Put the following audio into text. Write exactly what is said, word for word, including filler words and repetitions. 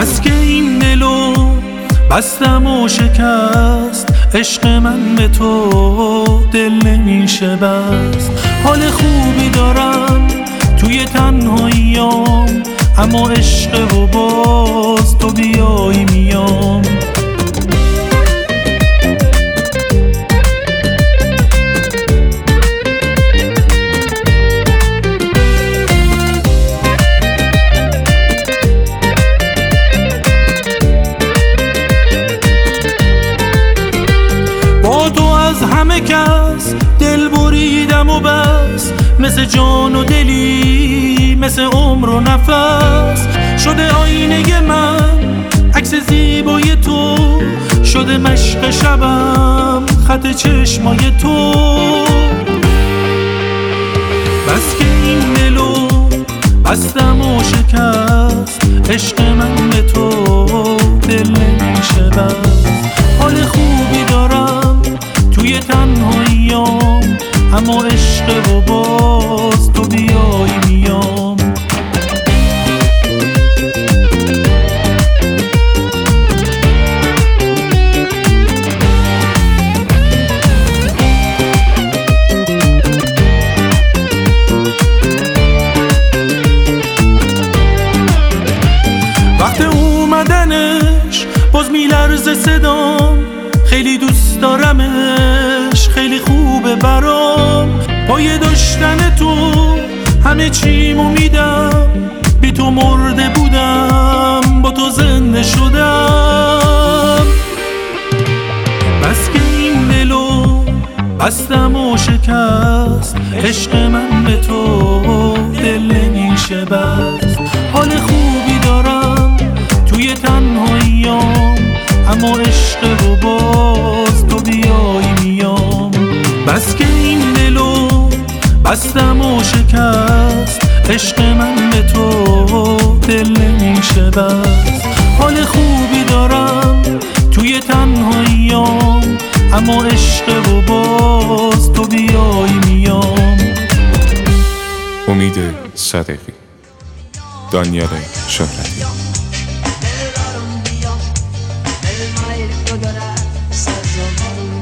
بس که این دلو بستم و شکست، عشق من به تو دل نمیشه بست. حال خوبی دارم توی تنهاییام، اما عشق و باز تو بیایی میام. با تو از همه کس دل بریدم و بس، مثل جان و دلی، مثل عمر و نفس. شده آینه من عکس زیبای تو، شده مشق شبم خط چشمای تو. بس که این دلو بستم و شکست، عشق من به تو دل نمیشه بست. حال خوبی دارم توی تنهاییام، اما عشق و باز تو بیایی میام. وقت اومدنش باز میلرزه صدام، خیلی دوست دارمش، خیلی خوبه برام. پای داشتن تو همه چیمو میدم، بی تو مرده بودم، با تو زنده شدم. بس که این دلو بستم و شکست، عشق من به تو دل نمیشه بست. حال خوبی دارم توی تنهاییام، اما عشق و باز تو بیایی میام. بس که این دلو بستم و شکست، عشق من به تو دل نمیشه بست. حال خوبی دارم توی تنهاییام، اما عشق و باز تو بیایی میام. امید صدقی، دانیال شهرتی. Del mar un día, del maestro llorar, se asomó.